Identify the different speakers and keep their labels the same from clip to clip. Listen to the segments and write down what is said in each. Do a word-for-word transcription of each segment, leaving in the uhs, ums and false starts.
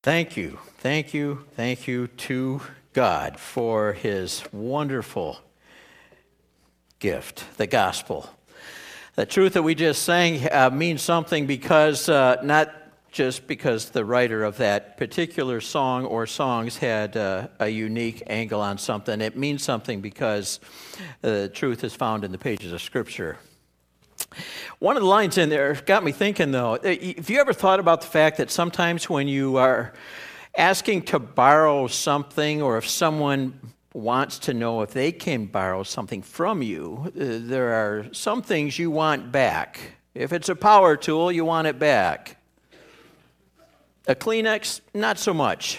Speaker 1: Thank you, thank you, thank you to God for his wonderful gift, the gospel. The truth that we just sang uh, means something because, uh, not just because the writer of that particular song or songs had uh, a unique angle on something. It means something because the truth is found in the pages of Scripture. One of the lines in there got me thinking, though. Have you ever thought about the fact that sometimes when you are asking to borrow something, or if someone wants to know if they can borrow something from you, uh, there are some things you want back. If it's a power tool, you want it back. A Kleenex, not so much.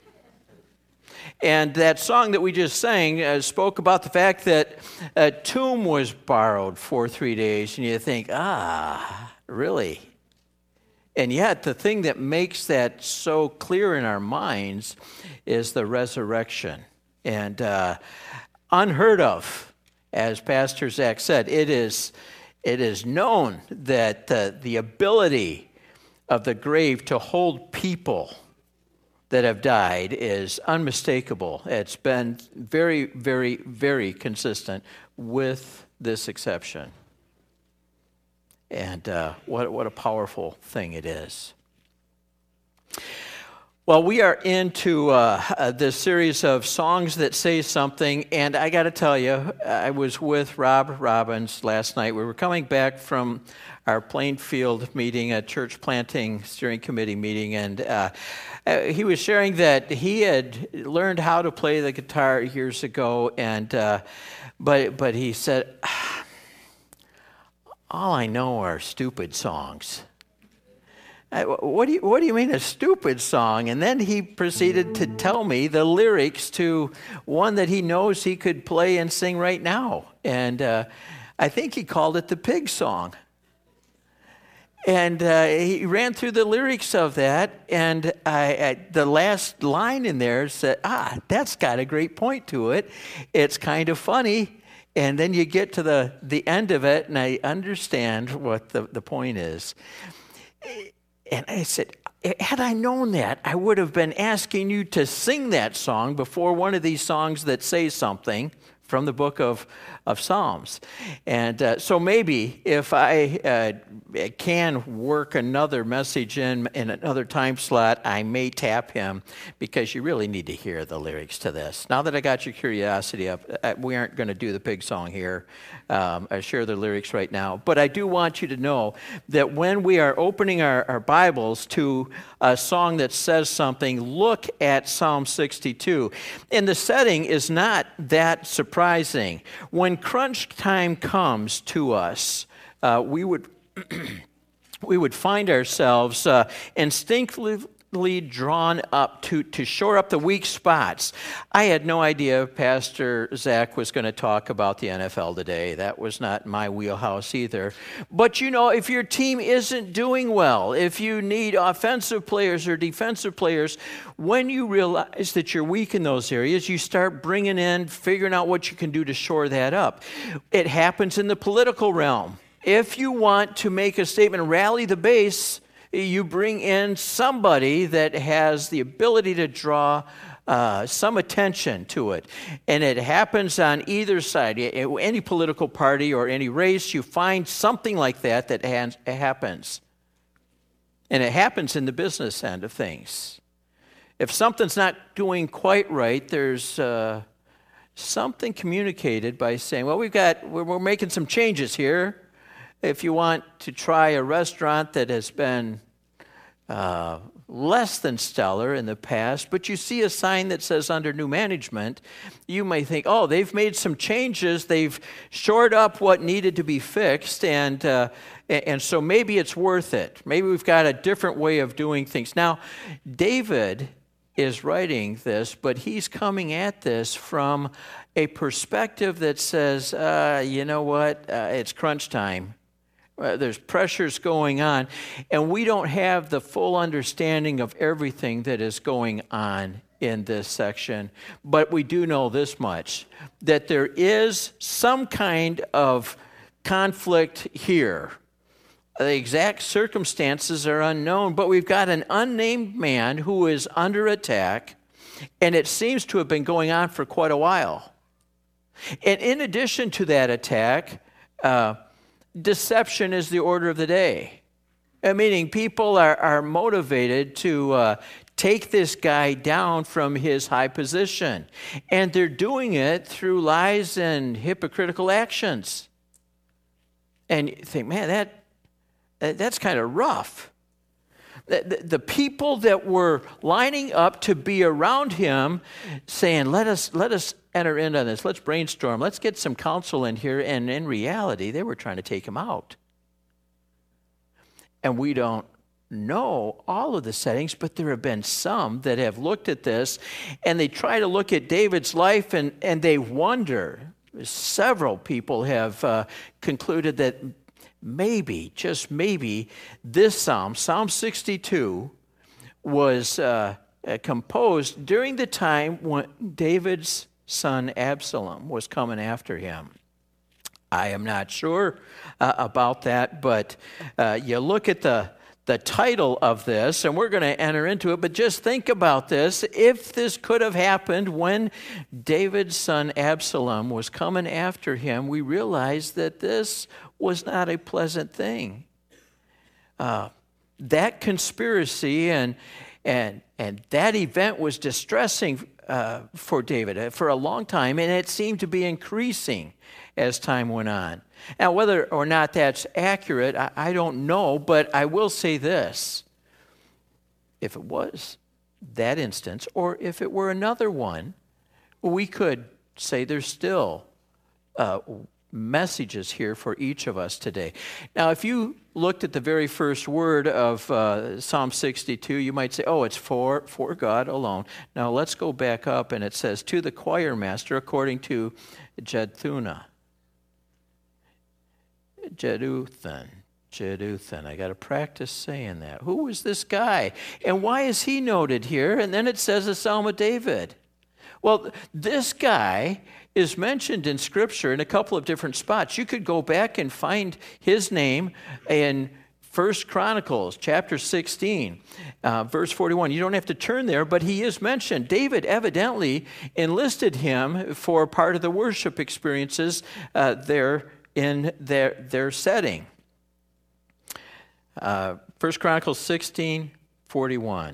Speaker 1: And that song that we just sang uh, spoke about the fact that a tomb was borrowed for three days, and you think, ah, really? And yet, the thing that makes that so clear in our minds is the resurrection. And uh, unheard of, as Pastor Zach said, it is, it is known that uh, the ability of the grave to hold people that have died is unmistakable. It's been very, very, very consistent with this exception. And uh, what, what a powerful thing it is. Well, we are into uh, uh, this series of songs that say something, and I got to tell you, I was with Rob Robbins last night. We were coming back from our Plainfield meeting, a church planting steering committee meeting, and uh, uh, he was sharing that he had learned how to play the guitar years ago, and uh, but but he said, all I know are stupid songs. I, what do you what do you mean a stupid song? And then he proceeded to tell me the lyrics to one that he knows he could play and sing right now, and uh, I think he called it the Pig Song. And uh, he ran through the lyrics of that, and I, I, the last line in there said, ah, that's got a great point to it. It's kind of funny, and then you get to the, the end of it, and I understand what the, the point is. And I said, had I known that, I would have been asking you to sing that song before one of these songs that say something from the book of, of Psalms. And uh, so maybe if I uh, can work another message in in another time slot, I may tap him, because you really need to hear the lyrics to this. Now that I got your curiosity up, we aren't going to do the Pig Song here. Um, I share the lyrics right now. But I do want you to know that when we are opening our, our Bibles to a song that says something, look at Psalm sixty-two. And the setting is not that surprising. When crunch time comes to us, uh, we would we would find ourselves uh, instinctively drawn up to, to shore up the weak spots. I had no idea Pastor Zach was going to talk about the N F L today. That was not my wheelhouse either. But you know, if your team isn't doing well, if you need offensive players or defensive players, when you realize that you're weak in those areas, you start bringing in, figuring out what you can do to shore that up. It happens in the political realm. If you want to make a statement, rally the base, you bring in somebody that has the ability to draw uh, some attention to it. And it happens on either side. Any political party or any race, you find something like that that ha- happens. And it happens in the business end of things. If something's not doing quite right, there's uh, something communicated by saying, well, we've got, we're, we're making some changes here. If you want to try a restaurant that has been uh, less than stellar in the past, but you see a sign that says under new management, you may think, oh, they've made some changes, they've shored up what needed to be fixed, and uh, and so maybe it's worth it. Maybe we've got a different way of doing things. Now, David is writing this, but he's coming at this from a perspective that says, uh, you know what, uh, it's crunch time. Uh, there's pressures going on, and we don't have the full understanding of everything that is going on in this section. But we do know this much, that there is some kind of conflict here. The exact circumstances are unknown, but we've got an unnamed man who is under attack, and it seems to have been going on for quite a while. And in addition to that attack, uh, deception is the order of the day. Uh, meaning people are, are motivated to uh, take this guy down from his high position. And they're doing it through lies and hypocritical actions. And you think, man, that that's kind of rough. The, the people that were lining up to be around him saying, let us, let us enter into this. Let's brainstorm. Let's get some counsel in here. And in reality, they were trying to take him out. And we don't know all of the settings, but there have been some that have looked at this, and they try to look at David's life, and, and they wonder. Several people have uh, concluded that maybe, just maybe, this psalm, Psalm sixty-two, was uh, uh, composed during the time when David's son Absalom was coming after him. I am not sure uh, about that, but uh, you look at the, the title of this, and we're going to enter into it, but just think about this. If this could have happened when David's son Absalom was coming after him, we realize that this was not a pleasant thing. Uh, that conspiracy and and and that event was distressing uh, for David for a long time, and it seemed to be increasing as time went on. Now, whether or not that's accurate, I, I don't know, but I will say this. If it was that instance, or if it were another one, we could say there's still uh, messages here for each of us today. Now, if you looked at the very first word of uh, Psalm sixty-two, you might say, oh, it's for, for God alone. Now, let's go back up, and it says, to the choir master, according to Jeduthun. Jeduthun. Jeduthun. I got to practice saying that. Who was this guy? And why is he noted here? And then it says a Psalm of David. Well, this guy is mentioned in Scripture in a couple of different spots. You could go back and find his name in First Chronicles chapter sixteen, uh, verse forty-one. You don't have to turn there, but he is mentioned. David evidently enlisted him for part of the worship experiences uh, there in their, their setting. Uh, First Chronicles sixteen, forty-one.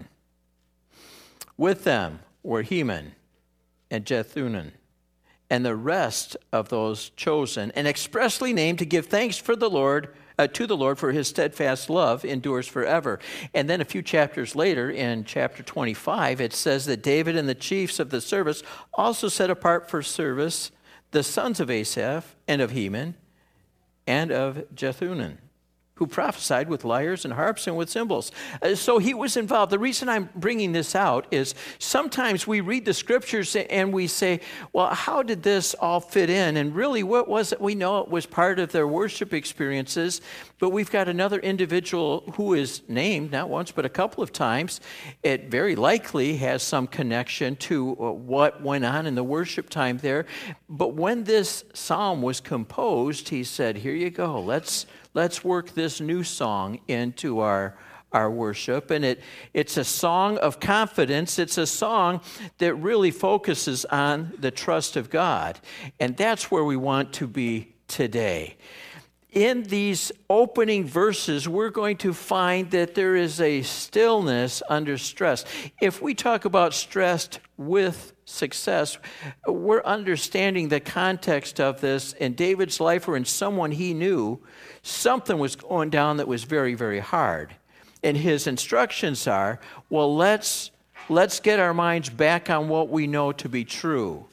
Speaker 1: With them were Heman and Jeduthun, and the rest of those chosen, and expressly named to give thanks for the Lord, uh, to the Lord, for his steadfast love endures forever. And then a few chapters later, in chapter twenty-five, it says that David and the chiefs of the service also set apart for service the sons of Asaph and of Heman and of Jeduthun, who prophesied with lyres and harps and with cymbals. Uh, so he was involved. The reason I'm bringing this out is sometimes we read the Scriptures and we say, well, how did this all fit in? And really, what was it? We know it was part of their worship experiences, but we've got another individual who is named, not once, but a couple of times. It very likely has some connection to what went on in the worship time there. But when this psalm was composed, he said, here you go, let's Let's work this new song into our, our worship. And it, it's a song of confidence. It's a song that really focuses on the trust of God. And that's where we want to be today. In these opening verses, we're going to find that there is a stillness under stress. If we talk about stressed with success, we're understanding the context of this in David's life or in someone he knew. Something was going down that was very, very hard. And his instructions are, well, let's, let's get our minds back on what we know to be true.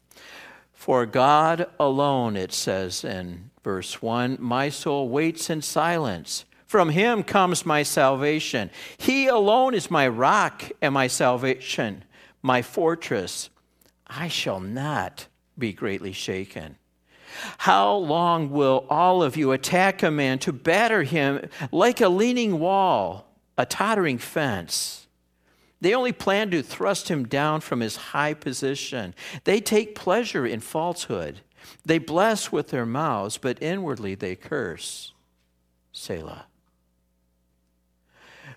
Speaker 1: For God alone, it says in verse one, my soul waits in silence. From him comes my salvation. He alone is my rock and my salvation, my fortress. I shall not be greatly shaken. How long will all of you attack a man to batter him like a leaning wall, a tottering fence? They only plan to thrust him down from his high position. They take pleasure in falsehood. They bless with their mouths, but inwardly they curse. Selah.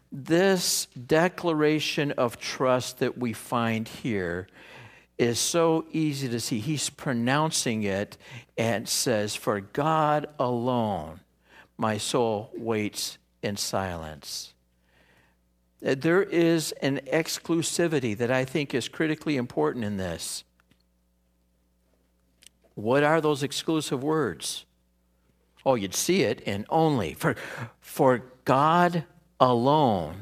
Speaker 1: this declaration of trust that we find here is so easy to see. He's pronouncing it and says, "For God alone, my soul waits in silence." There is an exclusivity that I think is critically important in this. What are those exclusive words? Oh, you'd see it in only. For, for God alone,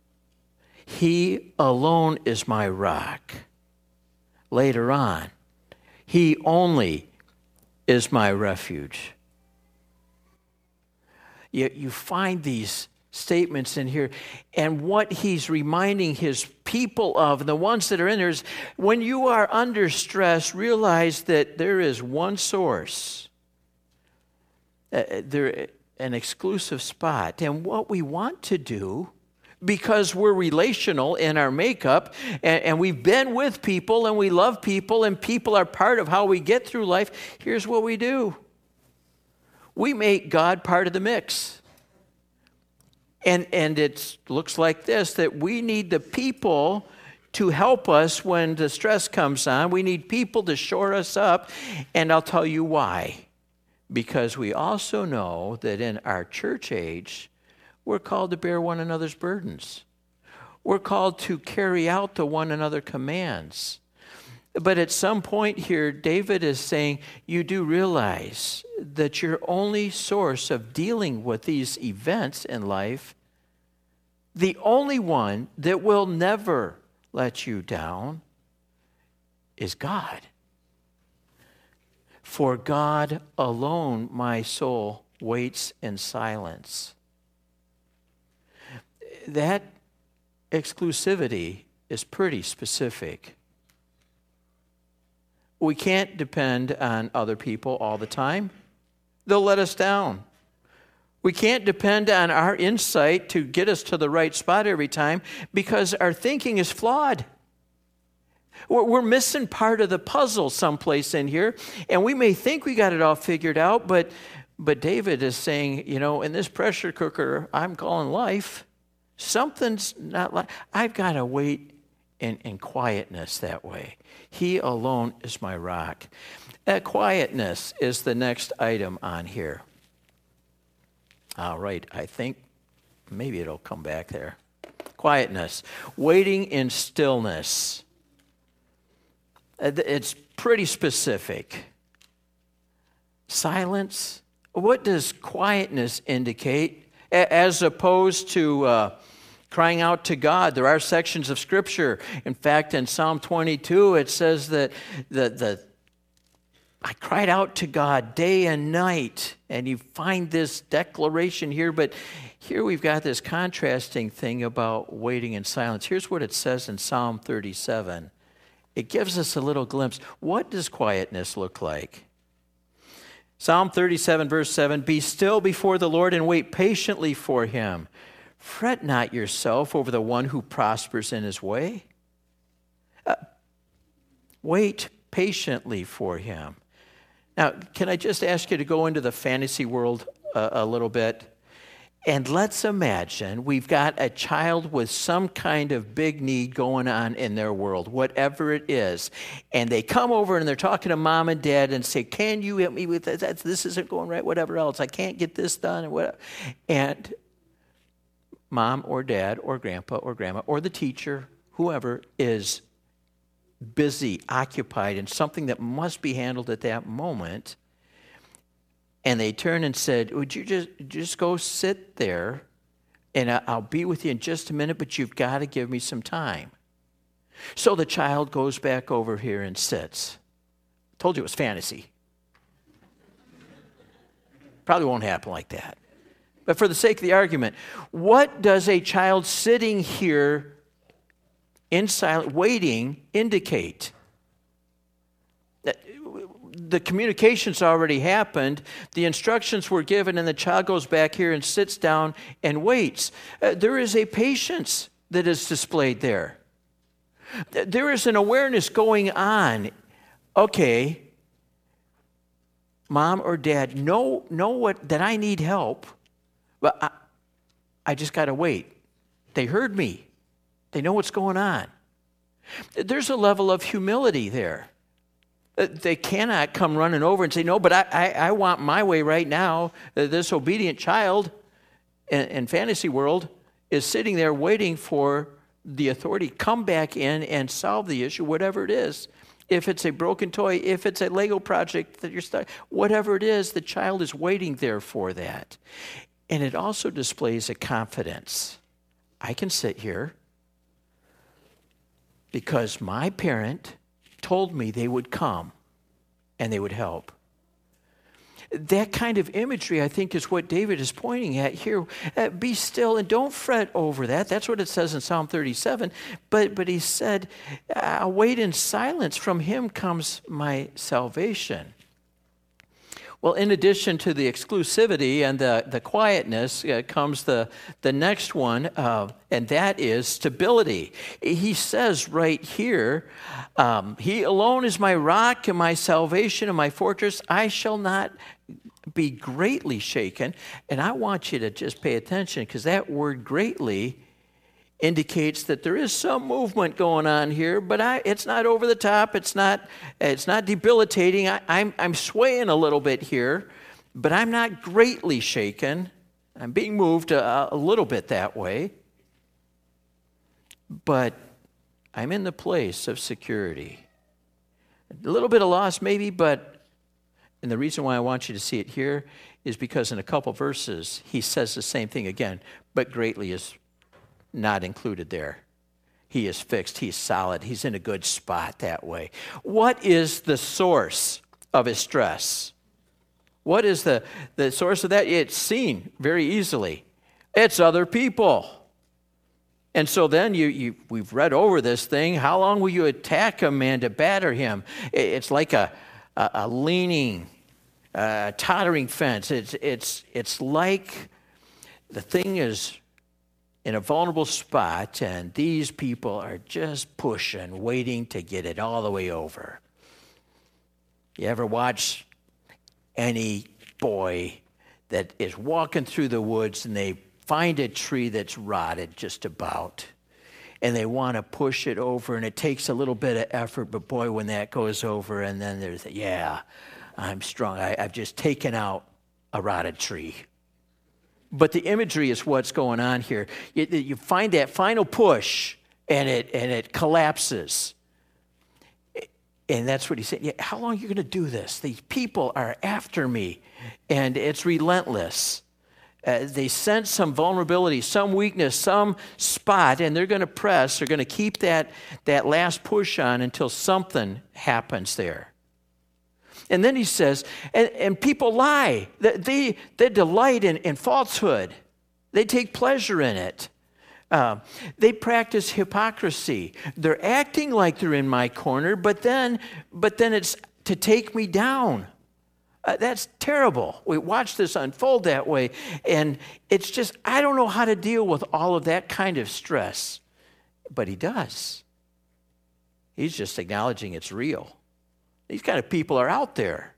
Speaker 1: He alone is my rock. Later on, He only is my refuge. You, you find these statements in here, and what he's reminding his people of, the ones that are in there, is when you are under stress, realize that there is one source, uh, there an exclusive spot. And what we want to do, because we're relational in our makeup, and, and we've been with people, and we love people, and people are part of how we get through life, here's what we do. We make God part of the mix. And and it looks like this, that we need the people to help us when the stress comes on. We need people to shore us up. And I'll tell you why. Because we also know that in our church age, we're called to bear one another's burdens. We're called to carry out the one another commands. But at some point here, David is saying, you do realize that your only source of dealing with these events in life, the only one that will never let you down, is God. For God alone my soul waits in silence. That exclusivity is pretty specific. We can't depend on other people all the time. They'll let us down. We can't depend on our insight to get us to the right spot every time, because our thinking is flawed. We're missing part of the puzzle someplace in here, and we may think we got it all figured out, but but David is saying, you know, in this pressure cooker I'm calling life, something's not like, I've got to wait in, in quietness that way. He alone is my rock. That quietness is the next item on here. All right, I think maybe it'll come back there. Quietness. Waiting in stillness. It's pretty specific. Silence. What does quietness indicate as opposed to uh, crying out to God? There are sections of Scripture. In fact, in Psalm twenty-two, it says that the, the I cried out to God day and night. And you find this declaration here, but here we've got this contrasting thing about waiting in silence. Here's what it says in Psalm thirty-seven. It gives us a little glimpse. What does quietness look like? Psalm thirty-seven, verse seven, "Be still before the Lord and wait patiently for him. Fret not yourself over the one who prospers in his way." Uh, wait patiently for him. Now, can I just ask you to go into the fantasy world a, a little bit? And let's imagine we've got a child with some kind of big need going on in their world, whatever it is. And they come over and they're talking to mom and dad and say, can you help me with that? This isn't going right, whatever else. I can't get this done. And, whatever. And mom or dad or grandpa or grandma or the teacher, whoever, is busy, occupied in something that must be handled at that moment. And they turned and said, would you just, just go sit there, and I'll be with you in just a minute, but you've got to give me some time. So the child goes back over here and sits. Told you it was fantasy. Probably won't happen like that. But for the sake of the argument, what does a child sitting here in silence, waiting, indicate? The communication's already happened. The instructions were given, and the child goes back here and sits down and waits. Uh, there is a patience that is displayed there. There is an awareness going on. Okay, mom or dad, know, know what that I need help, but I, I just got to wait. They heard me. They know what's going on. There's a level of humility there. They cannot come running over and say, no, but I, I, I want my way right now. This obedient child in, in fantasy world is sitting there waiting for the authority. Come back in and solve the issue, whatever it is. If it's a broken toy, if it's a Lego project that you're starting, whatever it is, the child is waiting there for that. And it also displays a confidence. I can sit here because my parent told me they would come and they would help. That kind of imagery, I think, is what David is pointing at here. Uh, be still and don't fret over that. That's what it says in Psalm thirty-seven. But, but he said, I'll wait in silence. From him comes my salvation. Well, in addition to the exclusivity and the, the quietness uh, comes the, the next one, uh, and that is stability. He says right here, um, he alone is my rock and my salvation and my fortress. I shall not be greatly shaken. And I want you to just pay attention, because that word greatly indicates that there is some movement going on here, but I, it's not over the top. It's not, it's not debilitating. I, I'm, I'm swaying a little bit here, but I'm not greatly shaken. I'm being moved a, a little bit that way, but I'm in the place of security. A little bit of loss maybe, but, and the reason why I want you to see it here is because in a couple verses, he says the same thing again, but greatly is not included there. He is fixed. He's solid. He's in a good spot that way. What is the source of his stress? What is the, the source of that? It's seen very easily. It's other people. And so then you, you we've read over this thing. How long will you attack a man to batter him? It's like a, a, a leaning, uh, tottering fence. It's, it's, it's like the thing is in a vulnerable spot, and these people are just pushing, waiting to get it all the way over. You ever watch any boy that is walking through the woods and they find a tree that's rotted just about, and they want to push it over, and it takes a little bit of effort, but boy, when that goes over, and then there's, yeah, I'm strong. I, I've just taken out a rotted tree. But the imagery is what's going on here. You, you find that final push, and it and it collapses. And that's what he said. Yeah, how long are you going to do this? These people are after me, and it's relentless. Uh, they sense some vulnerability, some weakness, some spot, and they're going to press. They're going to keep that, that last push on until something happens there. And then he says, and, and people lie. They, they delight in, in falsehood. They take pleasure in it. Uh, they practice hypocrisy. They're acting like they're in my corner, but then, but then it's to take me down. Uh, that's terrible. We watch this unfold that way, and it's just, I don't know how to deal with all of that kind of stress. But he does. He's just acknowledging it's real. These kind of people are out there.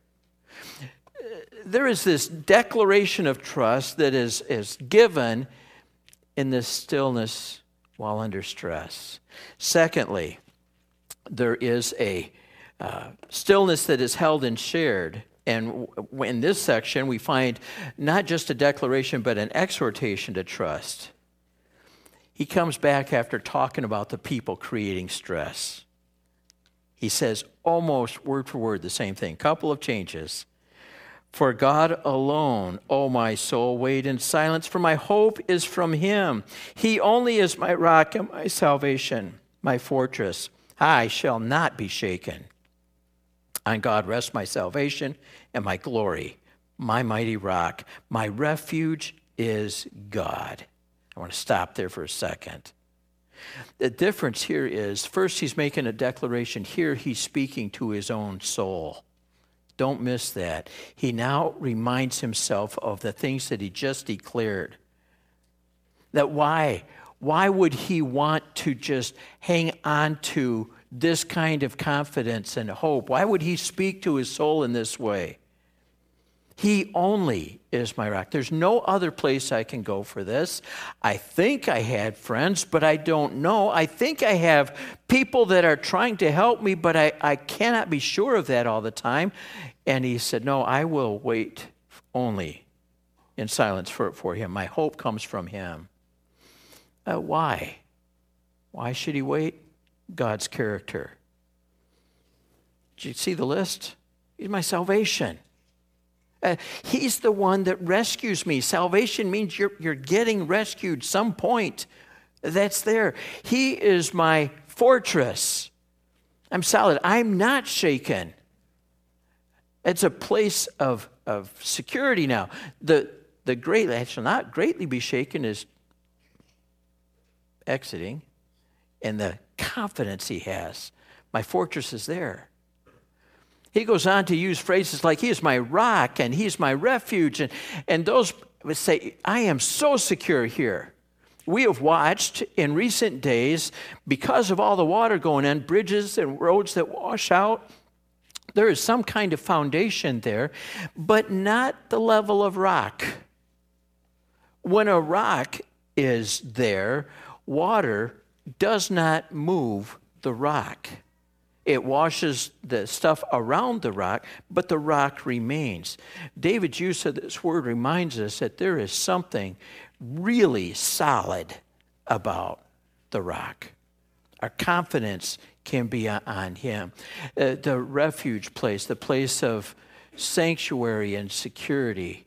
Speaker 1: There is this declaration of trust that is, is given in this stillness while under stress. Secondly, there is a uh, stillness that is held and shared. And w- in this section, we find not just a declaration, but an exhortation to trust. He comes back after talking about the people creating stress. He says almost word for word the same thing. Couple of changes. For God alone, O my soul, wait in silence, for my hope is from him. He only is my rock and my salvation, my fortress. I shall not be shaken. On God rests my salvation and my glory, my mighty rock. My refuge is God. I want to stop there for a second. The difference here is, first he's making a declaration. Here he's speaking to his own soul. Don't miss that. He now reminds himself of the things that he just declared. That why? Why would he want to just hang on to this kind of confidence and hope? Why would he speak to his soul in this way? He only is my rock. There's no other place I can go for this. I think I had friends, but I don't know. I think I have people that are trying to help me, but I, I cannot be sure of that all the time. And he said, no, I will wait only in silence for, for him. My hope comes from him. Uh, why? Why should he wait? God's character. Did you see the list? He's my salvation. Uh, he's the one that rescues me. Salvation means you're, you're getting rescued some point. That's there. He is my fortress. I'm solid. I'm not shaken. It's a place of, of security now. The, the greatly, I shall not greatly be shaken is exiting, and the confidence he has. My fortress is there. He goes on to use phrases like, he is my rock and he's my refuge. And, and those would say, I am so secure here. We have watched in recent days, because of all the water going in, bridges and roads that wash out. There is some kind of foundation there, but not the level of rock. When a rock is there, water does not move the rock. It washes the stuff around the rock, but the rock remains. David's use of this word reminds us that there is something really solid about the rock. Our confidence can be on him. Uh, the refuge place, the place of sanctuary and security.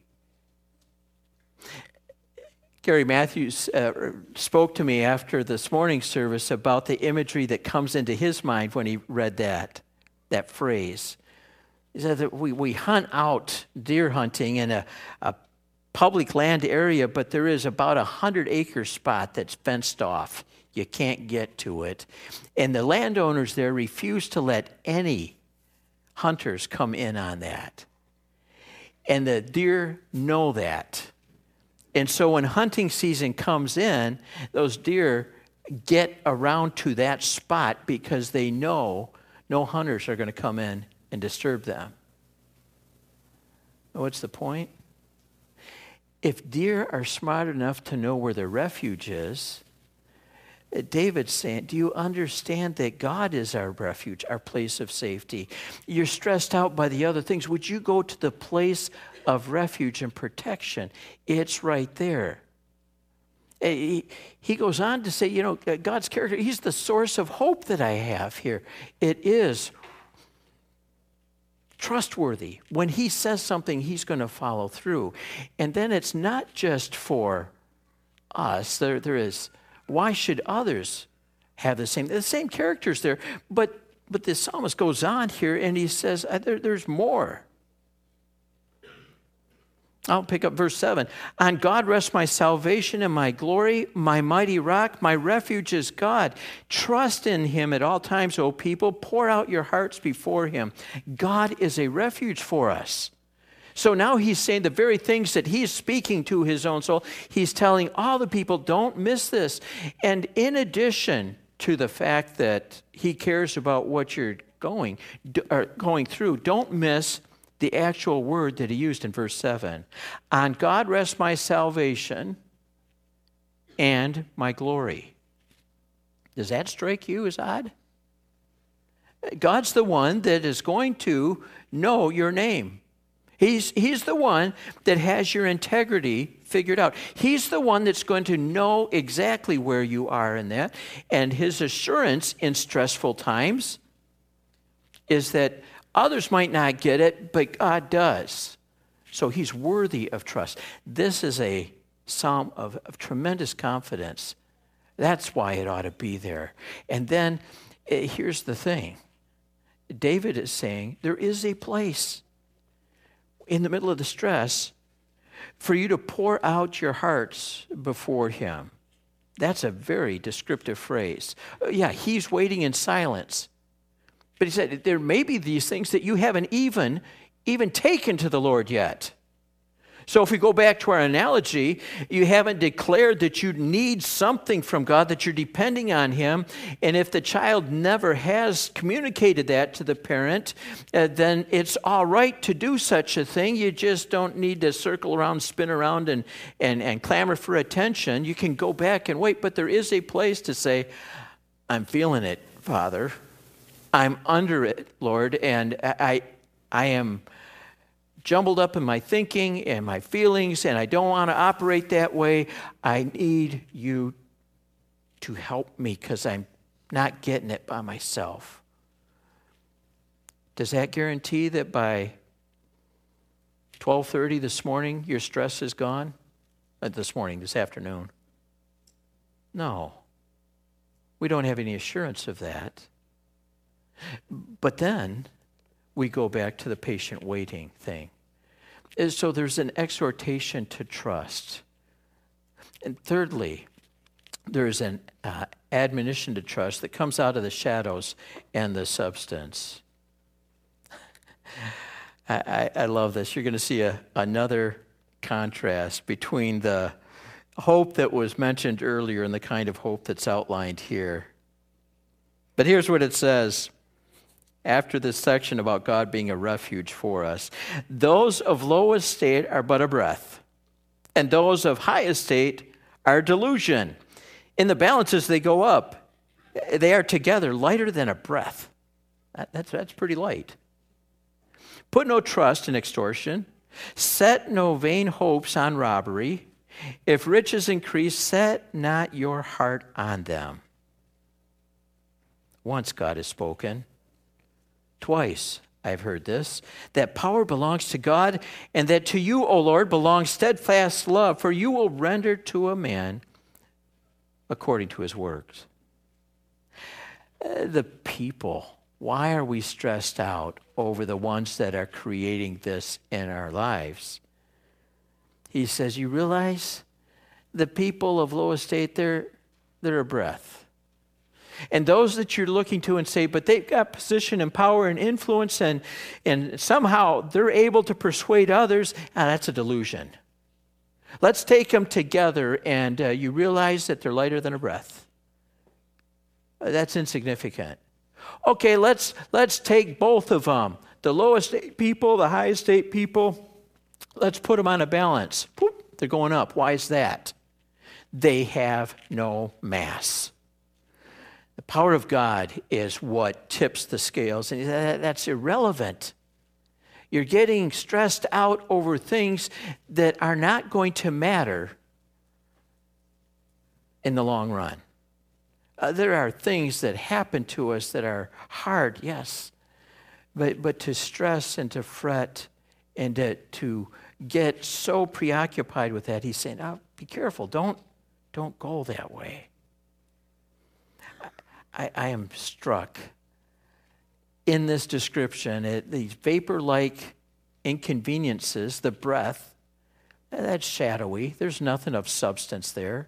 Speaker 1: Gary Matthews uh, spoke to me after this morning's service about the imagery that comes into his mind when he read that, that phrase. He said that we, we hunt out deer hunting in a, a public land area, but there is about a hundred acre spot that's fenced off. You can't get to it. And the landowners there refuse to let any hunters come in on that. And the deer know that. And so when hunting season comes in, those deer get around to that spot because they know no hunters are going to come in and disturb them. What's the point? If deer are smart enough to know where their refuge is, David's saying, do you understand that God is our refuge, our place of safety? You're stressed out by the other things. Would you go to the place of refuge and protection? It's right there. He, he goes on to say, you know, God's character, he's the source of hope that I have here. It is trustworthy. When he says something, he's going to follow through. And then it's not just for us. There, there is, why should others have the same? The same characters there. But but the psalmist goes on here and he says, there, there's more. I'll pick up verse seven. On God rests my salvation and my glory, my mighty rock, my refuge is God. Trust in him at all times, O people. Pour out your hearts before him. God is a refuge for us. So now he's saying the very things that he's speaking to his own soul, he's telling all the people, don't miss this. And in addition to the fact that he cares about what you're going, or going through, don't miss the actual word that he used in verse seven. On God rests my salvation and my glory. Does that strike you as odd? God's the one that is going to know your name. He's, he's the one that has your integrity figured out. He's the one that's going to know exactly where you are in that. And his assurance in stressful times is that others might not get it, but God does. So he's worthy of trust. This is a psalm of, of tremendous confidence. That's why it ought to be there. And then uh, here's the thing. David is saying there is a place in the middle of the stress for you to pour out your hearts before him. That's a very descriptive phrase. Uh, yeah, he's waiting in silence. But he said, there may be these things that you haven't even, even taken to the Lord yet. So if we go back to our analogy, you haven't declared that you need something from God, that you're depending on him. And if the child never has communicated that to the parent, uh, then it's all right to do such a thing. You just don't need to circle around, spin around, and, and, and clamor for attention. You can go back and wait, but there is a place to say, I'm feeling it, Father. I'm under it, Lord, and I, I am jumbled up in my thinking and my feelings, and I don't want to operate that way. I need you to help me because I'm not getting it by myself. Does that guarantee that by twelve thirty this morning your stress is gone? Uh, this morning, this afternoon? No. We don't have any assurance of that. But then we go back to the patient waiting thing. And so there's an exhortation to trust. And thirdly, there's an uh, admonition to trust that comes out of the shadows and the substance. I, I, I love this. You're going to see a, another contrast between the hope that was mentioned earlier and the kind of hope that's outlined here. But here's what it says. After this section about God being a refuge for us, those of low estate are but a breath, and those of high estate are delusion. In the balances, they go up. They are together lighter than a breath. That, that's, that's pretty light. Put no trust in extortion. Set no vain hopes on robbery. If riches increase, set not your heart on them. Once God has spoken. Twice I've heard this, that power belongs to God, and that to you, O Lord, belongs steadfast love, for you will render to a man according to his works. Uh, the people, why are we stressed out over the ones that are creating this in our lives? He says, you realize the people of low estate, they're, they're a breath. And those that you're looking to and say, but they've got position and power and influence, and, and somehow they're able to persuade others, ah, that's a delusion. Let's take them together, and uh, you realize that they're lighter than a breath. Uh, that's insignificant. Okay, let's, let's take both of them, the low estate people, the high estate people, let's put them on a balance. Boop, they're going up. Why is that? They have no mass. The power of God is what tips the scales, and that's irrelevant. You're getting stressed out over things that are not going to matter in the long run. Uh, there are things that happen to us that are hard, yes, but, but to stress and to fret and to, to get so preoccupied with that, he's saying, oh, be careful, don't, don't go that way. I, I am struck in this description at these vapor-like inconveniences, the breath, that's shadowy. There's nothing of substance there.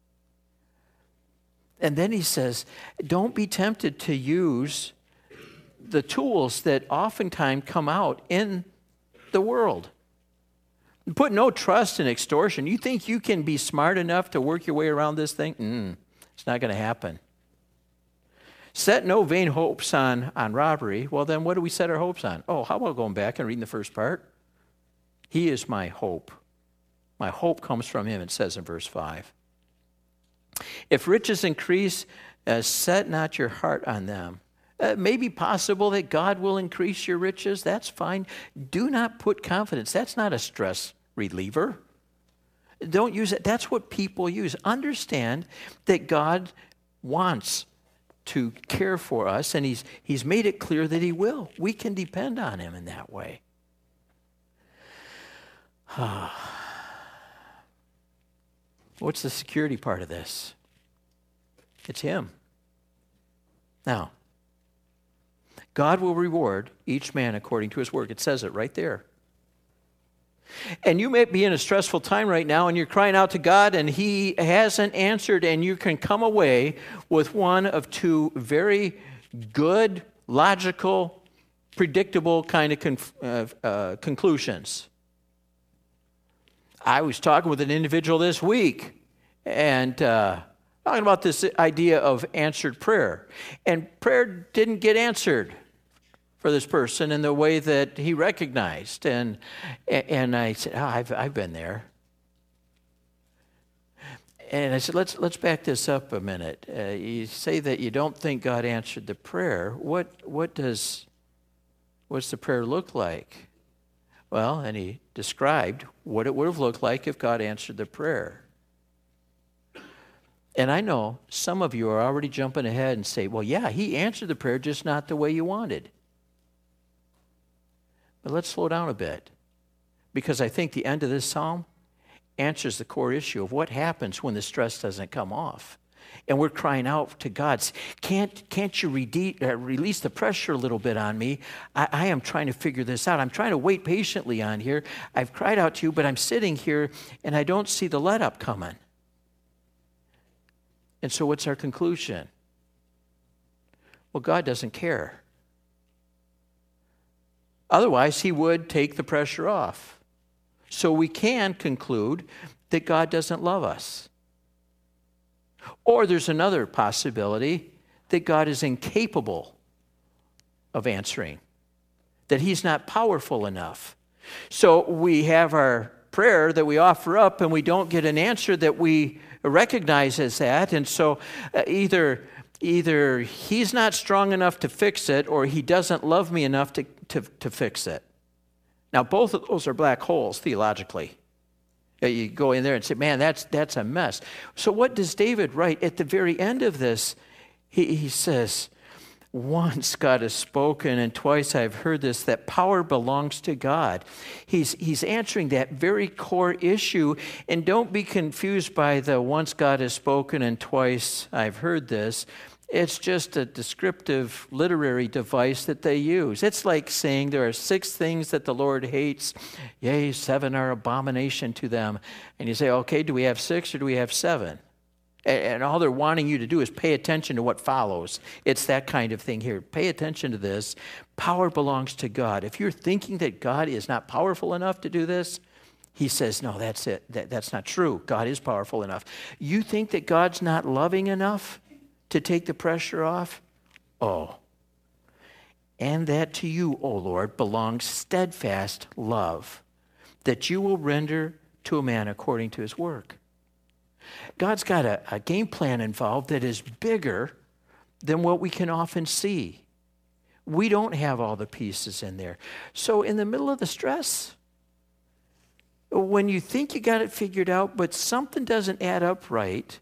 Speaker 1: And then he says, don't be tempted to use the tools that oftentimes come out in the world. Put no trust in extortion. You think you can be smart enough to work your way around this thing? Mm, it's not going to happen. Set no vain hopes on, on robbery. Well, then what do we set our hopes on? Oh, how about going back and reading the first part? He is my hope. My hope comes from him, it says in verse five. If riches increase, uh, set not your heart on them. Uh, it may be possible that God will increase your riches. That's fine. Do not put confidence. That's not a stress reliever. Don't use it. That's what people use. Understand that God wants to care for us, and he's, he's made it clear that he will. We can depend on him in that way. What's the security part of this? It's him. Now, God will reward each man according to his work. It says it right there. And you may be in a stressful time right now, and you're crying out to God, and he hasn't answered, and you can come away with one of two very good, logical, predictable kind of conf- uh, uh, conclusions. I was talking with an individual this week, and uh, talking about this idea of answered prayer. And prayer didn't get answered for this person in the way that he recognized. And and I said, oh, I've I've been there. And I said, let's let's back this up a minute. Uh, you say that you don't think God answered the prayer. What what does what's the prayer look like? Well, and he described what it would have looked like if God answered the prayer. And I know some of you are already jumping ahead and say, well, yeah, he answered the prayer, just not the way you wanted. But let's slow down a bit, because I think the end of this psalm answers the core issue of what happens when the stress doesn't come off. And we're crying out to God, can't, can't you rede- uh, release the pressure a little bit on me? I, I am trying to figure this out. I'm trying to wait patiently on here. I've cried out to you, but I'm sitting here and I don't see the let up coming. And so what's our conclusion? Well, God doesn't care. Otherwise, he would take the pressure off. So we can conclude that God doesn't love us. Or there's another possibility, that God is incapable of answering, that he's not powerful enough. So we have our prayer that we offer up and we don't get an answer that we recognize as that. And so uh, either, either he's not strong enough to fix it, or he doesn't love me enough to, to, to fix it. Now, both of those are black holes theologically. You go in there and say, man, that's that's a mess. So what does David write? At the very end of this, he, he says, once God has spoken and twice I've heard this, that power belongs to God. He's, he's answering that very core issue. And don't be confused by the once God has spoken and twice I've heard this. It's just a descriptive literary device that they use. It's like saying there are six things that the Lord hates. Yea, seven are abomination to them. And you say, okay, do we have six or do we have seven? And, and all they're wanting you to do is pay attention to what follows. It's that kind of thing here. Pay attention to this. Power belongs to God. If you're thinking that God is not powerful enough to do this, he says, no, that's it. That, that's not true. God is powerful enough. You think that God's not loving enough to take the pressure off? Oh. And that to you, O Lord, belongs steadfast love, that you will render to a man according to his work. God's got a, a game plan involved that is bigger than what we can often see. We don't have all the pieces in there. So in the middle of the stress, when you think you got it figured out, but something doesn't add up right,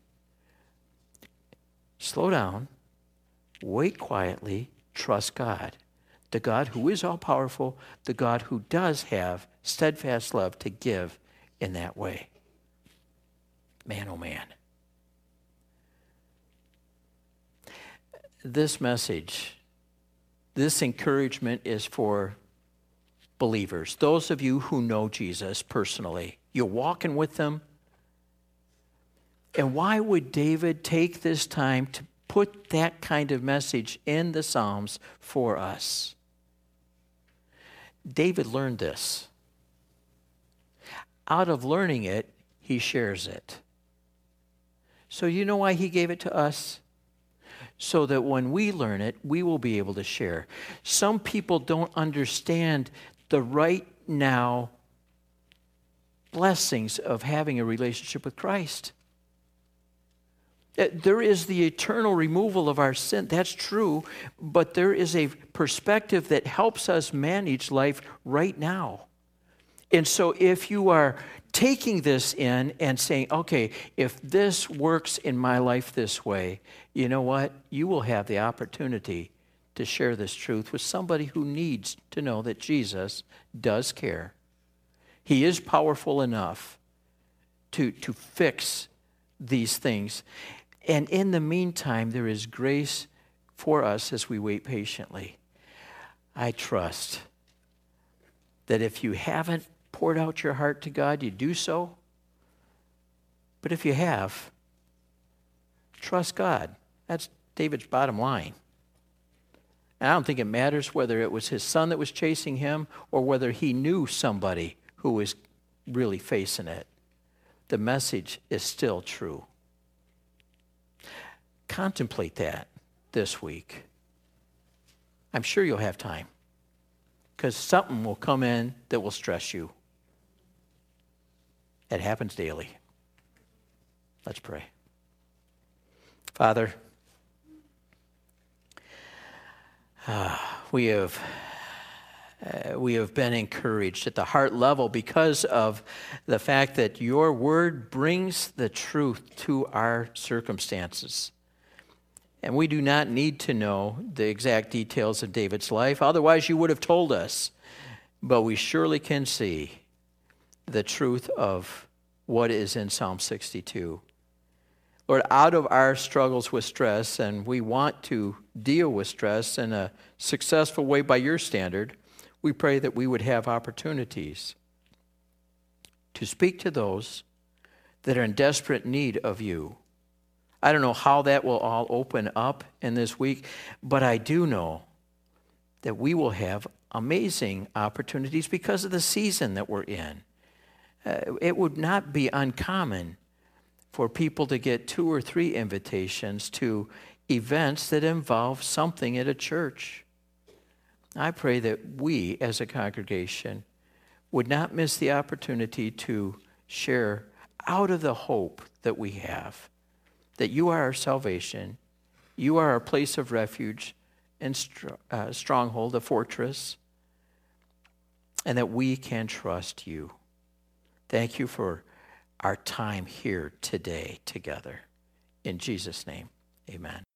Speaker 1: slow down, wait quietly, trust God. The God who is all-powerful, the God who does have steadfast love to give in that way. Man, oh man. This message, this encouragement is for believers, those of you who know Jesus personally. You're walking with them. And why would David take this time to put that kind of message in the Psalms for us? David learned this. Out of learning it, he shares it. So you know why he gave it to us? So that when we learn it, we will be able to share. Some people don't understand the right now blessings of having a relationship with Christ. There is the eternal removal of our sin. That's true. But there is a perspective that helps us manage life right now. And so if you are taking this in and saying, okay, if this works in my life this way, you know what? You will have the opportunity to share this truth with somebody who needs to know that Jesus does care. He is powerful enough to, to fix these things. And in the meantime, there is grace for us as we wait patiently. I trust that if you haven't poured out your heart to God, you do so. But if you have, trust God. That's David's bottom line. And I don't think it matters whether it was his son that was chasing him or whether he knew somebody who was really facing it. the message is still true. Contemplate that this week. I'm sure you'll have time, because something will come in that will stress you. It happens daily. Let's pray. Father, uh, we have uh, we have been encouraged at the heart level because of the fact that your word brings the truth to our circumstances. And we do not need to know the exact details of David's life. Otherwise, you would have told us. But we surely can see the truth of what is in Psalm sixty-two. Lord, out of our struggles with stress, and we want to deal with stress in a successful way by your standard, we pray that we would have opportunities to speak to those that are in desperate need of you. I don't know how that will all open up in this week, but I do know that we will have amazing opportunities because of the season that we're in. Uh, it would not be uncommon for people to get two or three invitations to events that involve something at a church. I pray that we as a congregation would not miss the opportunity to share out of the hope that we have, that you are our salvation, you are our place of refuge and str- uh, stronghold, a fortress, and that we can trust you. Thank you for our time here today together. In Jesus' name, amen.